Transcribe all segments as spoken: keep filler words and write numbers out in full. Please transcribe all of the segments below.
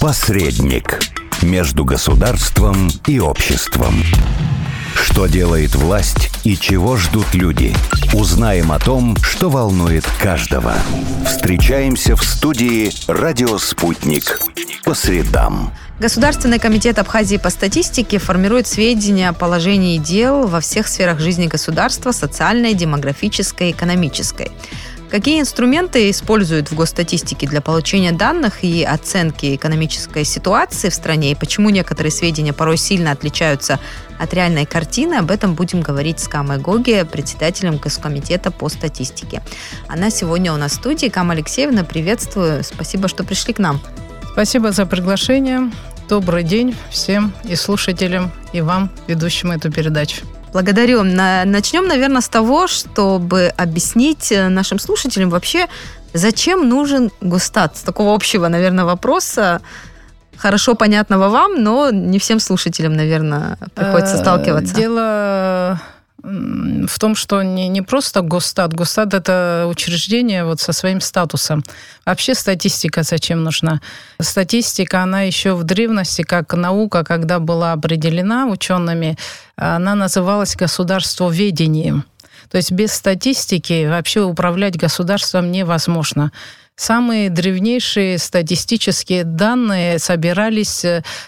Посредник между государством и обществом. Что делает власть и чего ждут люди? Узнаем о том, что волнует каждого. Встречаемся в студии «Радио Спутник» по средам. Государственный комитет Абхазии по статистике формирует сведения о положении дел во всех сферах жизни государства: социальной, демографической, экономической. Какие инструменты используют в госстатистике для получения данных и оценки экономической ситуации в стране, и почему некоторые сведения порой сильно отличаются от реальной картины? Об этом будем говорить с Камой Гоги, председателем Госкомитета по статистике. Она сегодня у нас в студии. Кама Алексеевна, приветствую. Спасибо, что пришли к нам. Спасибо за приглашение. Добрый день всем и слушателям, и вам, ведущим эту передачу. Благодарю. Начнем, наверное, с того, чтобы объяснить нашим слушателям вообще, зачем нужен Госстат. С такого общего, наверное, вопроса, хорошо понятного вам, но не всем слушателям, наверное, приходится сталкиваться. Дело в том, что не, не просто Госстат. Госстат – это учреждение вот со своим статусом. Вообще статистика зачем нужна? Статистика, она еще в древности, как наука, когда была определена учеными, она называлась государствоведением. То есть без статистики вообще управлять государством невозможно. Самые древнейшие статистические данные собирались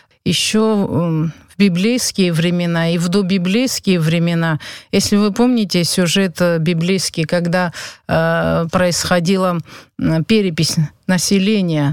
еще в библейские времена и в добиблейские времена. Если вы помните сюжет библейский, когда э, происходила перепись населения,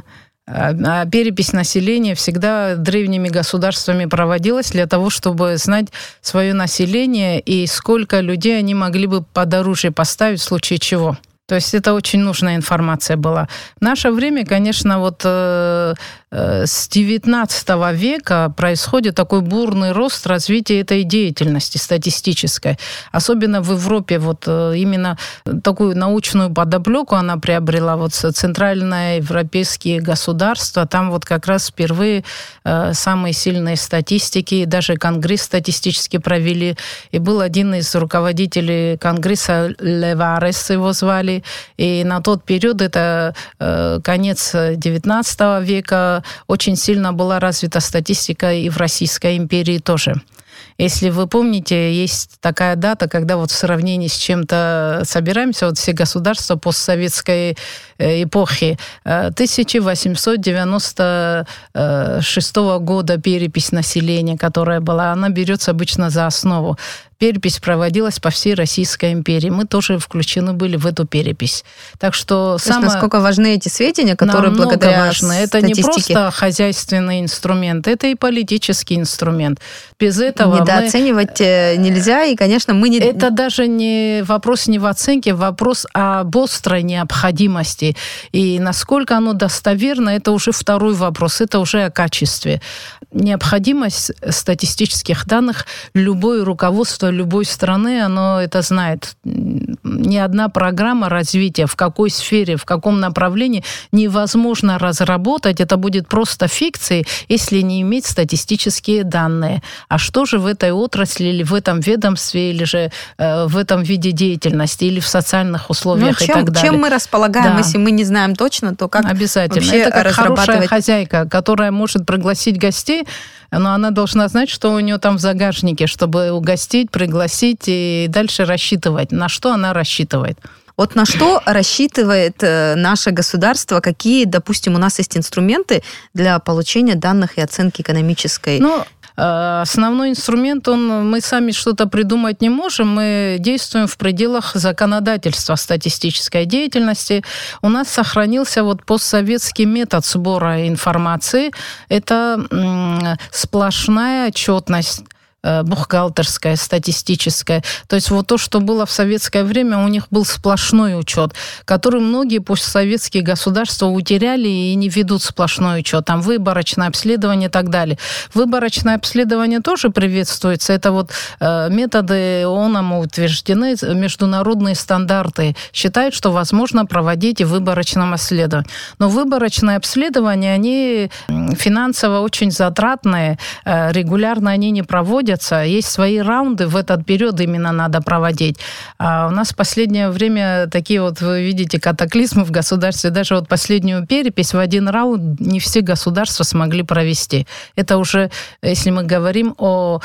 а перепись населения всегда древними государствами проводилась для того, чтобы знать свое население и сколько людей они могли бы под оружие поставить в случае чего. То есть это очень нужная информация была. В наше время, конечно, вот э, э, с девятнадцатого века происходит такой бурный рост развития этой деятельности статистической. Особенно в Европе вот э, именно такую научную подоплеку она приобрела. Вот центральноевропейские государства, там вот как раз впервые э, самые сильные статистики, даже Конгресс статистически провели. И был один из руководителей Конгресса, Леварес его звали. И на тот период, это э, конец девятнадцатого века, очень сильно была развита статистика и в Российской империи тоже. Если вы помните, есть такая дата, когда вот в сравнении с чем-то собираемся, вот все государства постсоветской эпохи, тысяча восемьсот девяносто шестого года перепись населения, которая была, она берется обычно за основу. Перепись проводилась по всей Российской империи. Мы тоже включены были в эту перепись. Так что самое... насколько важны эти сведения, которые благодаря важны. Это статистике... не просто хозяйственный инструмент, это и политический инструмент. Без этого недооценивать мы... нельзя, и, конечно, мы не... Это даже не вопрос не в оценке, вопрос об острой необходимости. И насколько оно достоверно, это уже второй вопрос, это уже о качестве. Необходимость статистических данных любое руководство любой страны, оно это знает. Ни одна программа развития, в какой сфере, в каком направлении невозможно разработать. Это будет просто фикцией, если не иметь статистические данные. А что же в этой отрасли, или в этом ведомстве, или же э, в этом виде деятельности, или в социальных условиях, ну, чем, и так далее. Чем мы располагаем, да. Если мы не знаем точно, то как обязательно. Вообще это как разрабатывать... хорошая хозяйка, которая может пригласить гостей, но она должна знать, что у нее там в загашнике, чтобы угостить, пригласить и дальше рассчитывать. На что она рассчитывает? Вот на что рассчитывает наше государство? Какие, допустим, у нас есть инструменты для получения данных и оценки экономической? Ну, основной инструмент, он, мы сами что-то придумать не можем, мы действуем в пределах законодательства статистической деятельности. У нас сохранился вот постсоветский метод сбора информации. Это м, сплошная отчетность, бухгалтерская, статистическая. То есть вот то, что было в советское время, у них был сплошной учет, который многие постсоветские государства утеряли и не ведут сплошной учет. Там выборочное обследование и так далее. Выборочное обследование тоже приветствуется. Это вот э, методы ООНом утверждены, международные стандарты. Считают, что возможно проводить и выборочное обследование. Но выборочное обследование, они финансово очень затратные, э, регулярно они не проводят, проводятся, есть свои раунды, в этот период именно надо проводить. А у нас в последнее время такие вот, вы видите, катаклизмы в государстве. Даже вот последнюю перепись в один раунд не все государства смогли провести. Это уже, если мы говорим о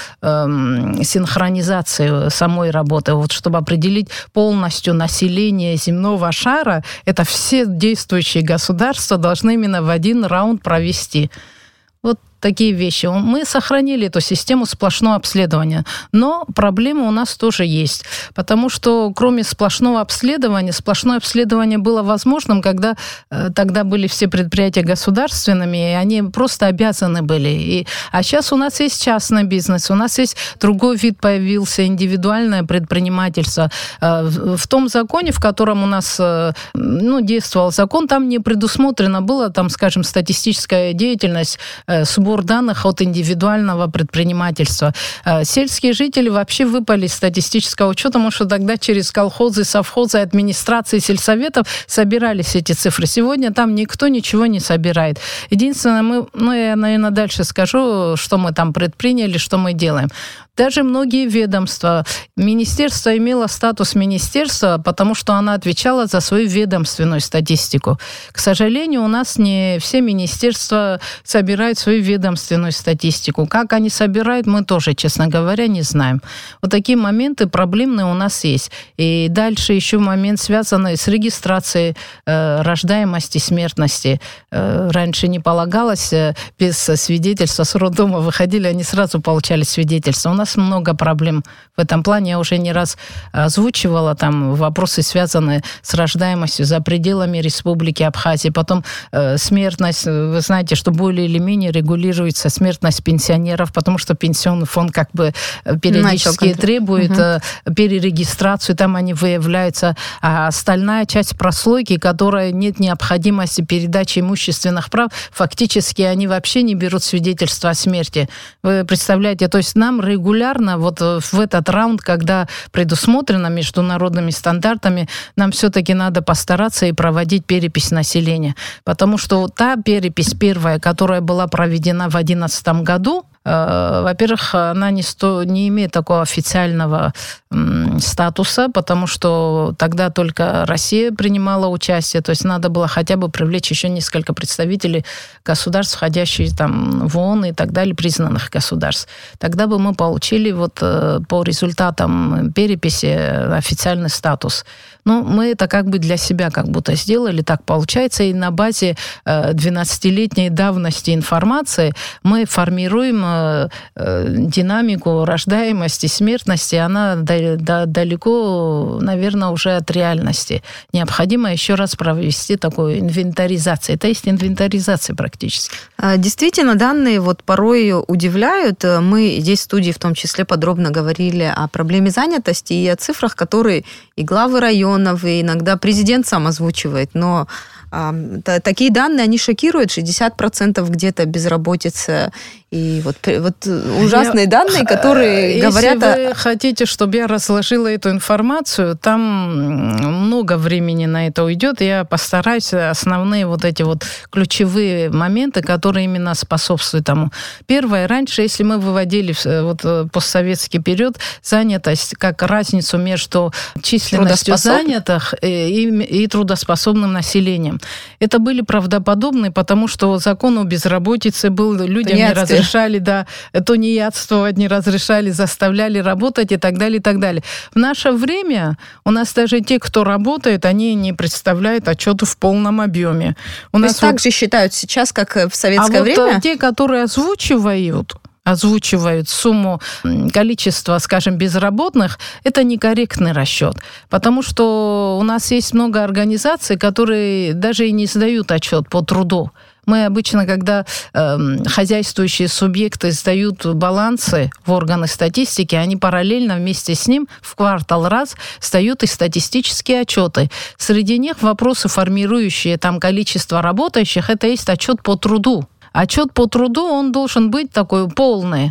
эм, синхронизации самой работы, вот чтобы определить полностью население земного шара, это все действующие государства должны именно в один раунд провести. Вот такие вещи. Мы сохранили эту систему сплошного обследования, но проблемы у нас тоже есть, потому что кроме сплошного обследования, сплошное обследование было возможным, когда э, тогда были все предприятия государственными, и они просто обязаны были. И, а сейчас у нас есть частный бизнес, у нас есть другой вид появился, индивидуальное предпринимательство. Э, в, в том законе, в котором у нас э, ну, действовал закон, там не предусмотрено было, там, скажем, статистическая деятельность, э, сбор данных от индивидуального предпринимательства. Сельские жители вообще выпали из статистического учета, потому что тогда через колхозы, совхозы, администрации, сельсоветов собирались эти цифры. Сегодня там никто ничего не собирает. Единственное, мы, ну, я, наверное, дальше скажу, что мы там предприняли, что мы делаем. Даже многие ведомства. Министерство имело статус министерства, потому что она отвечала за свою ведомственную статистику. К сожалению, у нас не все министерства собирают свою ведомственную статистику. Как они собирают, мы тоже, честно говоря, не знаем. Вот такие моменты проблемные у нас есть. И дальше еще момент, связанный с регистрацией э, рождаемости, смертности. Э, раньше не полагалось, э, без свидетельства с роддома выходили, они сразу получали свидетельство. У нас много проблем в этом плане. Я уже не раз озвучивала там вопросы, связанные с рождаемостью за пределами Республики Абхазия. Потом э, смертность, вы знаете, что более или менее регулируется смертность пенсионеров, потому что пенсионный фонд как бы периодически требует угу. перерегистрацию, там они выявляются. А остальная часть прослойки, которая нет необходимости передачи имущественных прав, фактически они вообще не берут свидетельство о смерти. Вы представляете, то есть нам регулярно вот в этот раунд, когда предусмотрено международными стандартами, нам все-таки надо постараться и проводить перепись населения. Потому что та перепись первая, которая была проведена в две тысячи одиннадцатом году, э, во-первых, она не, сто, не имеет такого официального м, статуса, потому что тогда только Россия принимала участие, то есть надо было хотя бы привлечь еще несколько представителей государств, входящих там в ООН и так далее, признанных государств. Тогда бы мы получили вот э, по результатам переписи официальный статус. Ну, мы это как бы для себя как будто сделали, так получается, и на базе э, двенадцатилетней давности информации мы формируем э, э, динамику рождаемости, смертности, она да, да, далеко, наверное, уже от реальности. Необходимо еще раз провести такую инвентаризацию. Это есть инвентаризация практически. Действительно, данные вот порой удивляют. Мы здесь в студии в том числе подробно говорили о проблеме занятости и о цифрах, которые и главы районов, и иногда президент сам озвучивает, но а, такие данные, они шокируют, шестьдесят процентов где-то безработица, и вот, вот ужасные я, данные, которые если говорят... Если вы о... хотите, чтобы я разложила эту информацию, там много времени на это уйдет, я постараюсь основные вот эти вот ключевые моменты, которые именно способствуют тому. Первое, раньше, если мы выводили вот постсоветский период занятость как разницу между численностью занятых и, и трудоспособным населением, это были правдоподобные, потому что закон о безработице был, людям не разрешали, да, тунеядствовать, не разрешали, заставляли работать и так далее, и так далее. В наше время у нас даже те, кто работает, они не представляют отчеты в полном объеме. У То нас есть вот... так же считают сейчас, как в советское а время? А вот те, которые озвучивают, озвучивают сумму, количество, скажем, безработных, это некорректный расчет. Потому что у нас есть много организаций, которые даже и не сдают отчет по труду. Мы обычно, когда э, хозяйствующие субъекты сдают балансы в органы статистики, они параллельно вместе с ним в квартал раз сдают и статистические отчеты. Среди них вопросы, формирующие там количество работающих, это есть отчет по труду. Отчет по труду, он должен быть такой полный.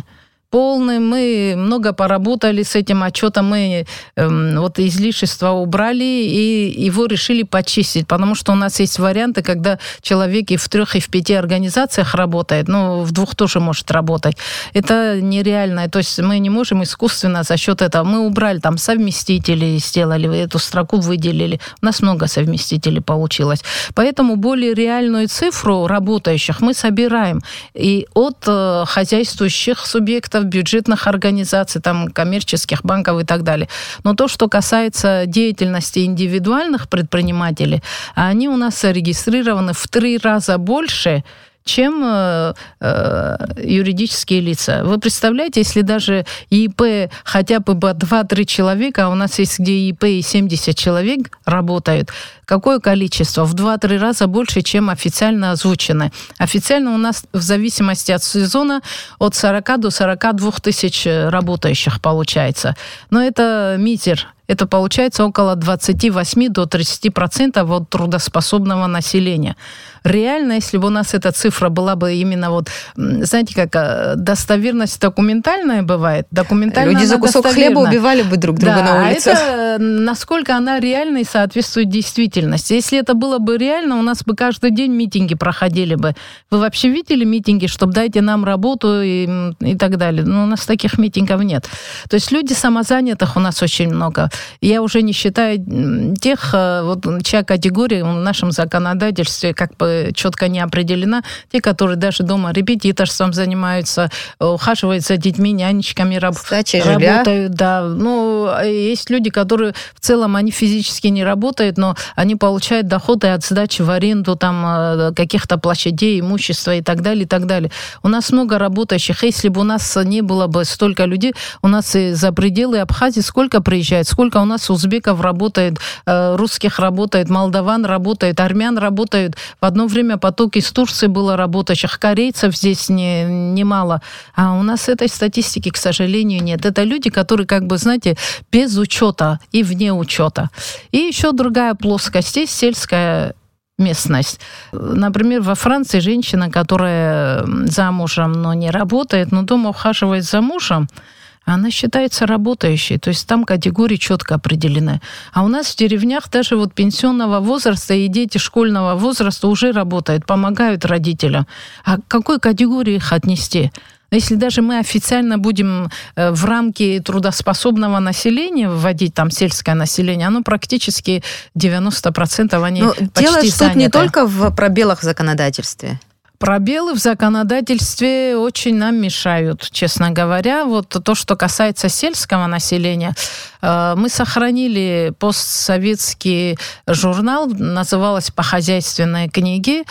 полный. Мы много поработали с этим отчетом. Мы э, вот излишества убрали и его решили почистить, потому что у нас есть варианты, когда человек и в трех, и в пяти организациях работает, ну, в двух тоже может работать. Это нереально. То есть мы не можем искусственно за счет этого. Мы убрали там совместители, сделали, эту строку выделили. У нас много совместителей получилось. Поэтому более реальную цифру работающих мы собираем и от э, хозяйствующих субъектов, бюджетных организаций, там, коммерческих банков и так далее. Но то, что касается деятельности индивидуальных предпринимателей, они у нас зарегистрированы в три раза больше, чем э, э, юридические лица. Вы представляете, если даже ИП хотя бы два-три человека, а у нас есть где ИП и семьдесят человек работают, какое количество? В два-три раза больше, чем официально озвучено. Официально у нас в зависимости от сезона от сорока до сорока двух тысяч работающих получается. Но это мизер. Это получается около двадцать восемь до тридцати процентов от трудоспособного населения. Реально, если бы у нас эта цифра была бы именно вот, знаете, как достоверность документальная бывает, документальная люди за кусок хлеба убивали бы друг друга да, на улице. Это насколько она реальна и соответствует действительности. Если это было бы реально, у нас бы каждый день митинги проходили бы. Вы вообще видели митинги, чтобы дайте нам работу и, и так далее? Но у нас таких митингов нет. То есть люди самозанятых у нас очень много. Я уже не считаю тех, вот, чья категория в нашем законодательстве как бы четко не определена. Те, которые даже дома репетиторством занимаются, ухаживают за детьми, нянечками, раб- работают. Да. Ну, есть люди, которые в целом, они физически не работают, но они получают доходы от сдачи в аренду там, каких-то площадей, имущества и так далее, и так далее. У нас много работающих. Если бы у нас не было бы столько людей, у нас и за пределы Абхазии сколько приезжает, сколько у нас узбеков работает, русских работает, молдаван работает, армян работают. В одно время поток из Турции было работающих, корейцев здесь не, немало. А у нас этой статистики, к сожалению, нет. Это люди, которые, как бы, знаете, без учета и вне учета. И еще другая плоскость. Есть сельская местность. Например, во Франции женщина, которая замужем, но не работает, но дома ухаживает за мужем, она считается работающей, то есть там категории четко определены. А у нас в деревнях даже вот пенсионного возраста и дети школьного возраста уже работают, помогают родителям. А к какой категории их отнести? Если даже мы официально будем в рамки трудоспособного населения вводить там сельское население, оно практически девяносто процентов они Но почти дело заняты. Дело не только в пробелах в законодательстве. Пробелы в законодательстве очень нам мешают, честно говоря. Вот то, что касается сельского населения, мы сохранили постсоветский журнал, называлось «По хозяйственной книге».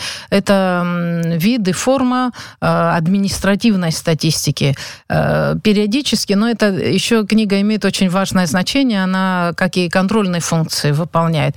Это вид и форма административной статистики. Периодически, но это еще книга имеет очень важное значение, она как и контрольные функции выполняет.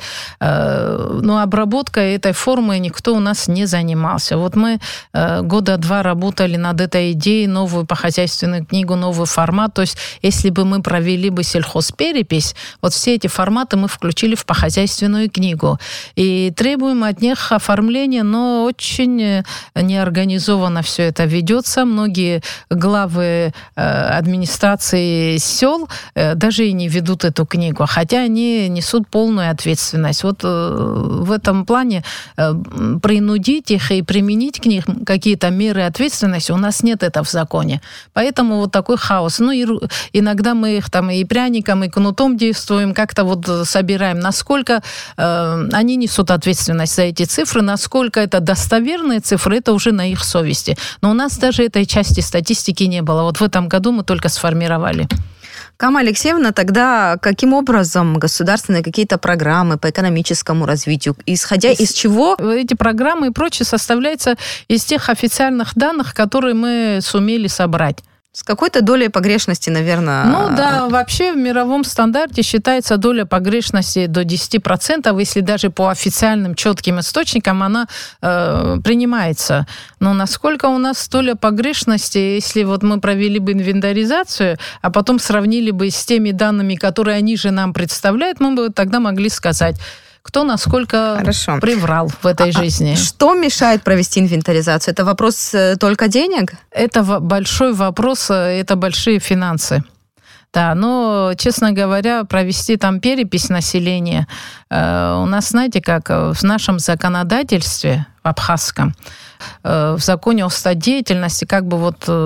Но обработкой этой формы никто у нас не занимался. Вот мы года два работали над этой идеей, новую по хозяйственную книгу, новый формат. То есть, если бы мы провели бы сельхозперепись, вот все эти форматы мы включили в похозяйственную книгу. И требуем от них оформления, но очень неорганизованно все это ведется. Многие главы администрации сел даже и не ведут эту книгу, хотя они несут полную ответственность. Вот в этом плане принудить их и применить к ним какие-то меры ответственности, у нас нет этого в законе. Поэтому вот такой хаос. Ну, и иногда мы их там и пряником, и кнутом действуем, как-то вот собираем, насколько э, они несут ответственность за эти цифры, насколько это достоверные цифры, это уже на их совести. Но у нас даже этой части статистики не было. Вот в этом году мы только сформировали. Кама Алексеевна, тогда каким образом государственные какие-то программы по экономическому развитию, исходя из, из чего? Эти программы и прочее составляются из тех официальных данных, которые мы сумели собрать. С какой-то долей погрешности, наверное... Ну да, вообще в мировом стандарте считается доля погрешности до десять процентов, если даже по официальным четким источникам она э, принимается. Но насколько у нас доля погрешности, если вот мы провели бы инвентаризацию, а потом сравнили бы с теми данными, которые они же нам представляют, мы бы тогда могли сказать, кто насколько Хорошо. приврал в этой а, жизни. Что мешает провести инвентаризацию? Это вопрос только денег? Это большой вопрос, это большие финансы. Да, но, честно говоря, провести там перепись населения, э, у нас, знаете, как в нашем законодательстве, в абхазском, э, в законе о статдеятельности, как бы вот э,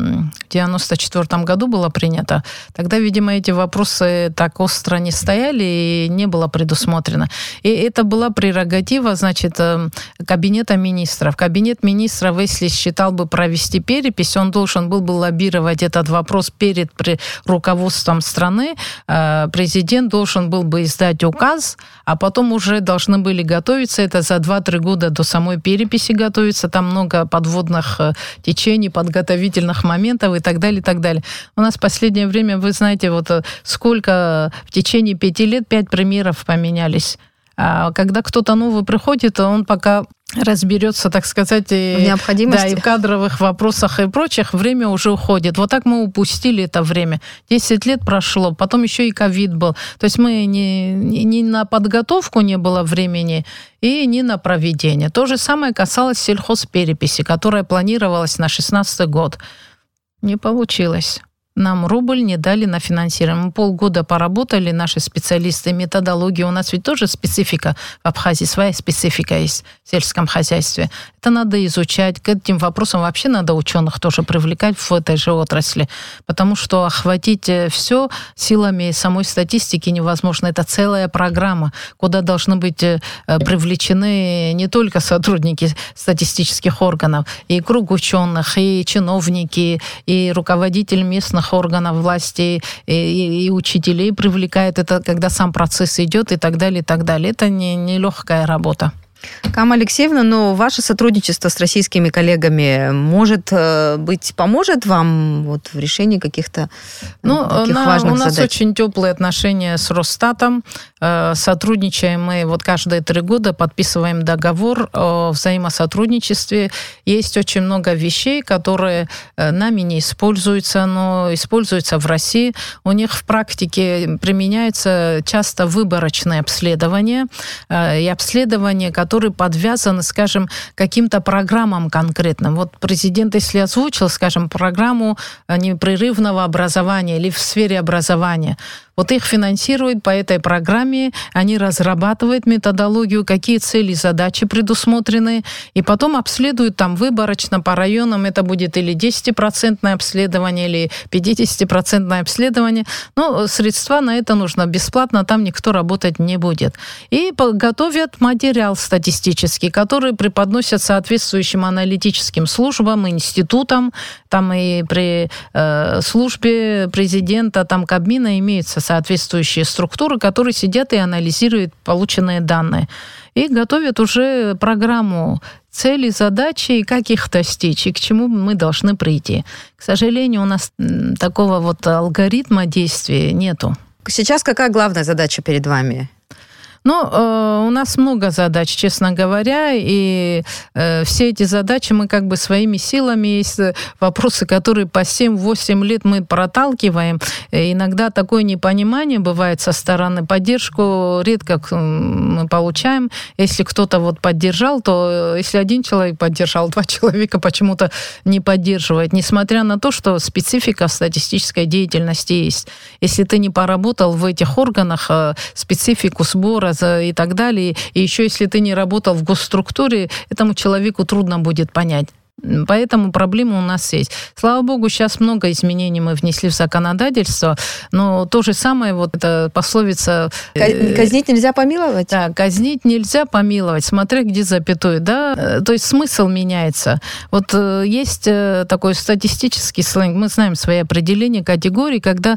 в девяносто четвёртом году было принято, тогда, видимо, эти вопросы так остро не стояли и не было предусмотрено. И это была прерогатива, значит, э, Кабинета министров. Кабинет министров, если считал бы провести перепись, он должен был бы лоббировать этот вопрос перед при, руководством страны. Э, президент должен был бы издать указ, а потом уже должны были готовиться, это за два-три года до самой переписи готовиться, там много подводных течений, подготовительных моментов и так далее, и так далее. У нас в последнее время, вы знаете, вот сколько в течение пяти лет пять премьеров поменялись. А когда кто-то новый приходит, он пока разберется, так сказать, и, в необходимости. Да, и в кадровых вопросах и прочих, время уже уходит. Вот так мы упустили это время. Десять лет прошло, потом еще и ковид был. То есть мы не, не на подготовку не было времени, и не на проведение. То же самое касалось сельхозпереписи, которая планировалась на шестнадцатый год. Не получилось. Нам рубль не дали на финансирование. Мы полгода поработали, наши специалисты, методология. У нас ведь тоже специфика в Абхазии, своя специфика есть в сельском хозяйстве. Это надо изучать. К этим вопросам вообще надо ученых тоже привлекать в этой же отрасли. Потому что охватить все силами самой статистики невозможно. Это целая программа, куда должны быть привлечены не только сотрудники статистических органов, и круг ученых, и чиновники, и руководители местных органов власти, и, и, и учителей привлекает, это когда сам процесс идет и так далее, и так далее. Это не, не легкая работа. Кама Алексеевна, ну, ваше сотрудничество с российскими коллегами, может быть, поможет вам вот в решении каких-то ну, таких на, важных у нас задач? очень теплые отношения с Росстатом. Сотрудничаем мы вот каждые три года, подписываем договор о взаимосотрудничестве. Есть очень много вещей, которые нами не используются, но используются в России. У них в практике применяются часто выборочные обследования и обследования, которые которые подвязаны, скажем, каким-то программам конкретным. Вот президент, если озвучил, скажем, программу непрерывного образования или в сфере образования, вот их финансируют по этой программе, они разрабатывают методологию, какие цели и задачи предусмотрены, и потом обследуют там выборочно по районам, это будет или десятипроцентное обследование, или пятидесятипроцентное обследование. Но средства на это нужно бесплатно, там никто работать не будет. И готовят материал статистический, который преподносят соответствующим аналитическим службам, институтам, там и при э, службе президента, там Кабмина имеются соответствующие структуры, которые сидят и анализируют полученные данные. И готовят уже программу цели, задачи, и как их достичь, и к чему мы должны прийти. К сожалению, у нас такого вот алгоритма действия нету. Сейчас какая главная задача перед вами? Ну, э, у нас много задач, честно говоря, и э, все эти задачи мы как бы своими силами, есть вопросы, которые по семь-восемь лет мы проталкиваем. И иногда такое непонимание бывает со стороны, поддержку редко мы получаем. Если кто-то вот поддержал, то если один человек поддержал, два человека почему-то не поддерживает, несмотря на то, что специфика в статистической деятельности есть. Если ты не поработал в этих органах, специфику сбора и так далее. И еще если ты не работал в госструктуре, этому человеку трудно будет понять. Поэтому проблема у нас есть. Слава богу, сейчас много изменений мы внесли в законодательство, но то же самое, вот эта пословица... Казнить нельзя помиловать? Да, казнить нельзя помиловать, смотря где запятой, да, то есть смысл меняется. Вот есть такой статистический сленг, мы знаем свои определения категорий, когда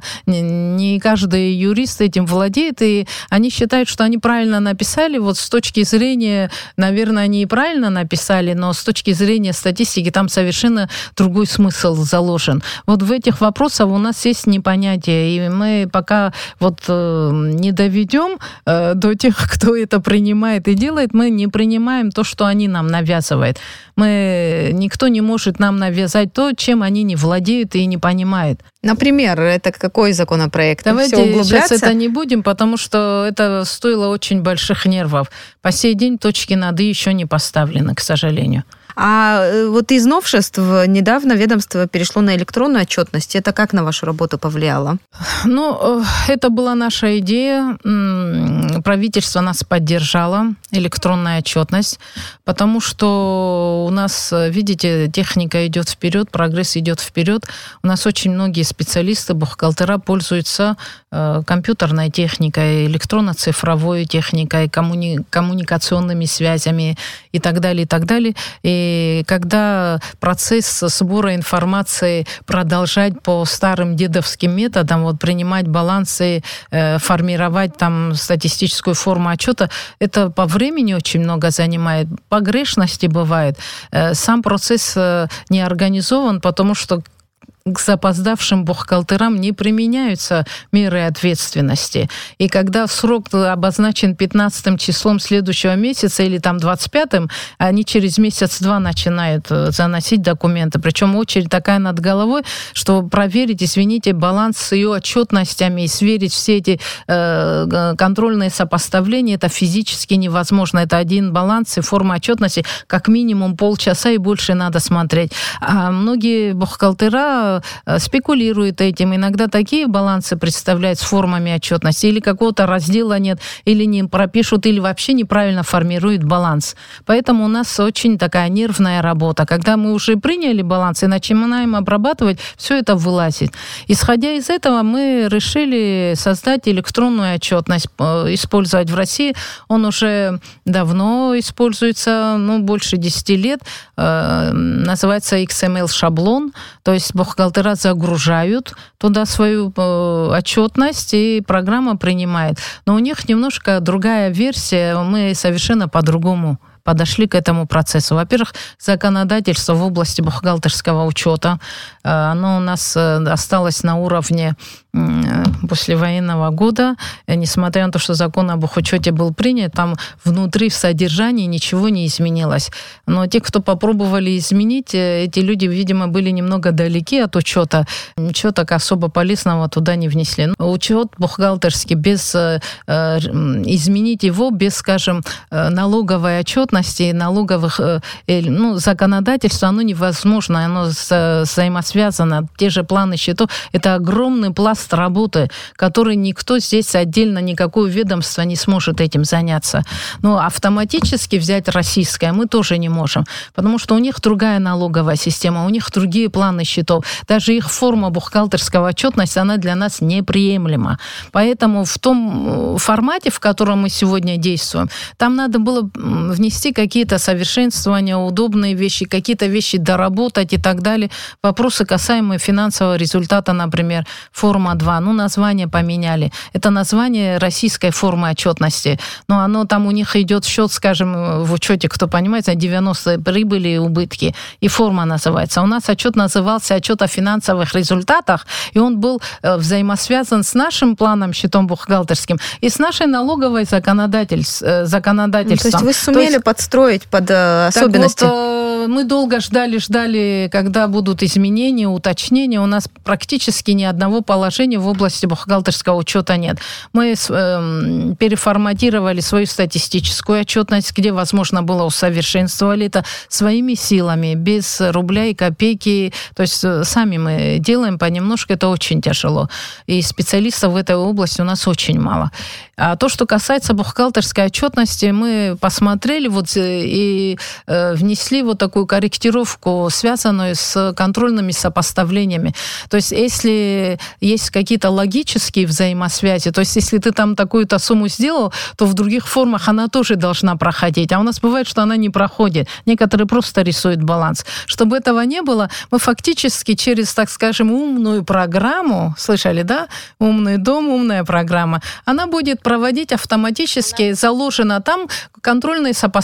не каждый юрист этим владеет, и они считают, что они правильно написали, вот с точки зрения, наверное, они и правильно написали, но с точки зрения статистики статистики, там совершенно другой смысл заложен. Вот в этих вопросах у нас есть непонятие, и мы пока вот э, не доведем э, до тех, кто это принимает и делает, мы не принимаем то, что они нам навязывают. Мы, никто не может нам навязать то, чем они не владеют и не понимают. Например, это какой законопроект? Давайте сейчас это не будем, потому что это стоило очень больших нервов. По сей день точки над «и» еще не поставлены, к сожалению. А вот из новшеств недавно ведомство перешло на электронную отчетность. Это как на вашу работу повлияло? Ну, это была наша идея. Правительство нас поддержало, электронная отчетность, потому что у нас, видите, техника идет вперед, прогресс идет вперед. У нас очень многие специалисты, бухгалтера пользуются компьютерной техникой, электронно-цифровой техникой, коммуни- коммуникационными связями и так далее, и так далее. И когда процесс сбора информации продолжать по старым дедовским методам, вот принимать балансы, э, формировать там статистическую форму отчета, это по времени очень много занимает, погрешности бывает. Э, сам процесс э, не организован, потому что к запоздавшим бухгалтерам не применяются меры ответственности. И когда срок обозначен пятнадцатым числом следующего месяца или там двадцать пятым, они через месяц-два начинают заносить документы. Причем очередь такая над головой, что проверить, извините, баланс с ее отчетностями и сверить все эти э, контрольные сопоставления, это физически невозможно. Это один баланс и форма отчетности, как минимум полчаса и больше надо смотреть. А многие бухгалтера спекулируют этим. Иногда такие балансы представляют с формами отчетности, или какого-то раздела нет, или не пропишут, или вообще неправильно формируют баланс. Поэтому у нас очень такая нервная работа. Когда мы уже приняли баланс и начинаем обрабатывать, все это вылазит. Исходя из этого, мы решили создать электронную отчетность, использовать в России. Он уже давно используется, ну, больше десяти лет. Называется икс эм эл-шаблон, то есть бухгалтер Бухгалтера загружают туда свою э, отчетность, и программа принимает. Но у них немножко другая версия, мы совершенно по-другому подошли к этому процессу. Во-первых, законодательство в области бухгалтерского учета, оно у нас осталось на уровне послевоенного года. Несмотря на то, что закон об учете был принят, там внутри в содержании ничего не изменилось. Но те, кто попробовали изменить, эти люди, видимо, были немного далеки от учета. Ничего так особо полезного туда не внесли. Учет бухгалтерский, без изменить его, без, скажем, налоговой отчетности, налоговых ну, законодательств, оно невозможно, оно взаимосвязано. Те же планы счетов, это огромный пласт работы, который никто здесь отдельно, никакое ведомство не сможет этим заняться. Но автоматически взять российское мы тоже не можем, потому что у них другая налоговая система, у них другие планы счетов. Даже их форма бухгалтерского отчетности, она для нас неприемлема. Поэтому в том формате, в котором мы сегодня действуем, там надо было внести какие-то совершенствования, удобные вещи, какие-то вещи доработать и так далее. Вопросы, касаемые финансового результата, например, форма два, ну, название поменяли. Это название российской формы отчетности. Но оно там у них идет счет, скажем, в учете, кто понимает, на девяносто прибыли и убытки. И форма называется. У нас отчет назывался отчет о финансовых результатах, и он был взаимосвязан с нашим планом, счетом бухгалтерским, и с нашей налоговой законодательством. законодательством. То есть вы сумели подстроить под особенности? Так вот, мы долго ждали, ждали, когда будут изменения, уточнения. У нас практически ни одного положения в области бухгалтерского учета нет. Мы э, переформатировали свою статистическую отчетность, где, возможно, было усовершенствовали это своими силами, без рубля и копейки. То есть сами мы делаем понемножку, это очень тяжело. И специалистов в этой области у нас очень мало. А то, что касается бухгалтерской отчетности, мы посмотрели вот и э, внесли вот такую корректировку, связанную с контрольными сопоставлениями. То есть если есть какие-то логические взаимосвязи, то есть если ты там такую-то сумму сделал, то в других формах она тоже должна проходить. А у нас бывает, что она не проходит. Некоторые просто рисуют баланс. Чтобы этого не было, мы фактически через, так скажем, умную программу, слышали, да? Умный дом, умная программа, она будет проводить автоматически, заложено там контрольные сопоставления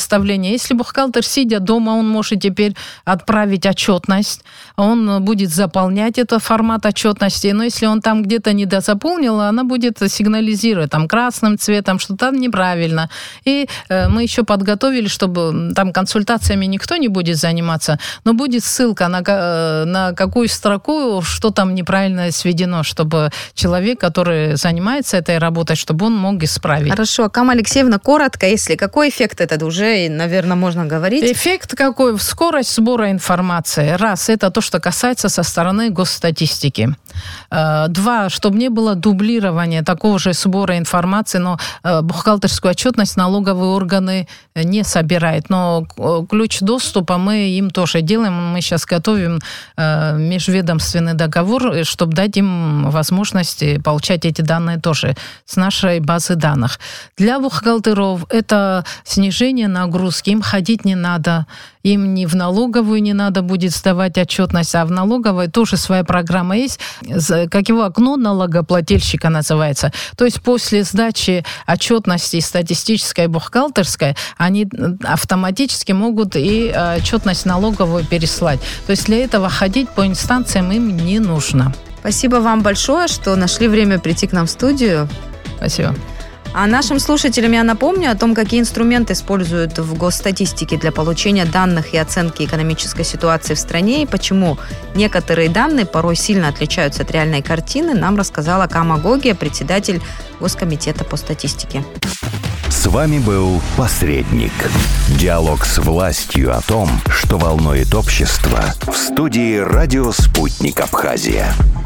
представление. Если бухгалтер, сидя дома, он может теперь отправить отчетность, он будет заполнять этот формат отчетности, но если он там где-то недозаполнил, она будет сигнализировать там красным цветом, что там неправильно. И э, мы еще подготовили, чтобы там консультациями никто не будет заниматься, но будет ссылка на, на какую строку, что там неправильно сведено, чтобы человек, который занимается этой работой, чтобы он мог исправить. Хорошо. Кама Алексеевна, коротко, если какой эффект этот уже, наверное, можно говорить? Эффект какой? Скорость сбора информации. Раз, это то, что касается со стороны госстатистики. Два, чтобы не было дублирования такого же сбора информации, но бухгалтерскую отчетность налоговые органы не собирают. Но ключ доступа мы им тоже делаем. Мы сейчас готовим межведомственный договор, чтобы дать им возможность получать эти данные тоже с нашей базы данных. Для бухгалтеров это снижение нагрузки. Им ходить не надо. Им ни в налоговую не надо будет сдавать отчетность, а в налоговой тоже своя программа есть, как его окно налогоплательщика называется. То есть после сдачи отчетности статистической и бухгалтерской, они автоматически могут и отчетность налоговую переслать. То есть для этого ходить по инстанциям им не нужно. Спасибо вам большое, что нашли время прийти к нам в студию. Спасибо. А нашим слушателям я напомню о том, какие инструменты используют в госстатистике для получения данных и оценки экономической ситуации в стране, и почему некоторые данные порой сильно отличаются от реальной картины, нам рассказала Кама Гогия, председатель Госкомитета по статистике. С вами был «Посредник». Диалог с властью о том, что волнует общество, в студии «Радио Спутник Абхазия».